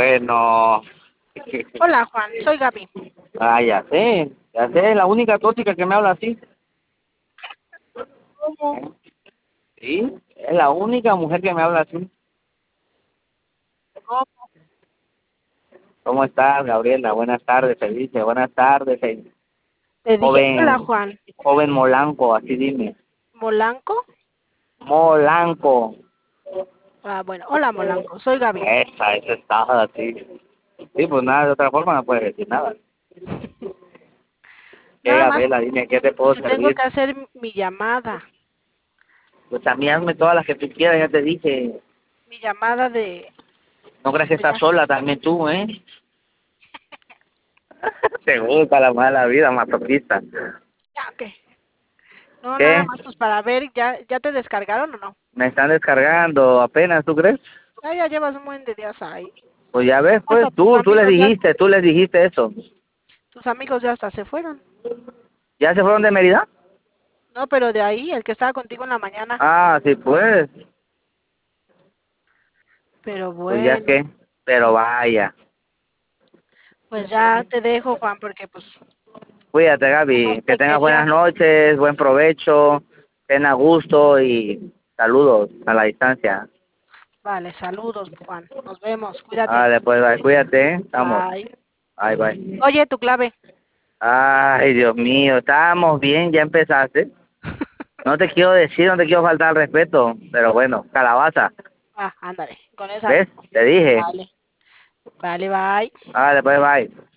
bueno. Hola, Juan, soy Gaby. Ah, ya sé, la única tóxica que me habla así. ¿Cómo? Sí, es la única mujer que me habla así. ¿Cómo? ¿Cómo estás, Gabriela? Buenas tardes, se dice. Buenas tardes, Te dije, hola, joven, Juan. joven Molanco, así dime. ¿Molanco? Molanco. Ah, bueno, hola, Molanco, soy Gaby. Esa está así. Sí, pues nada, de otra forma no puedes decir nada. ¿Qué, Nada más Gabriela? Dime, ¿qué te puedo que tengo servir? que hacer mi llamada. Pues a mí hazme todas las que tú quieras, ya te dije. Mi llamada de... No creas que Pues estás ya, sola también tú, ¿eh? Te gusta la mala vida, masoquista. ya, ¿qué? No, nada ¿Qué? más pues para ver, ¿ya te descargaron o no? Me están descargando apenas, ¿tú crees? Ya llevas un buen de días ahí. Pues ya ves, pues Hasta tus amigos tú les dijiste eso. tus amigos ya hasta se fueron. ¿Ya se fueron de Mérida? No, pero de ahí, el que estaba contigo en la mañana. Ah, sí, Pero pues ya bueno, que, pero vaya. pues ya te dejo, Juan, porque pues Cuídate, nomás Gaby, que te tengas buenas quería. noches, buen provecho, ten a gusto y saludos a la distancia. Vale, saludos, Juan. Nos vemos, cuídate. Vale, pues bye, cuídate, ¿eh? Vamos. Bye. Bye, bye. Oye, tu clave. Ay, Dios mío, estábamos bien, ya empezaste. No te quiero decir, no te quiero faltar al respeto, pero bueno, calabaza, Ah, ándale, con esa. ¿ves? Te dije. Vale, vale, bye. Vale, pues bye.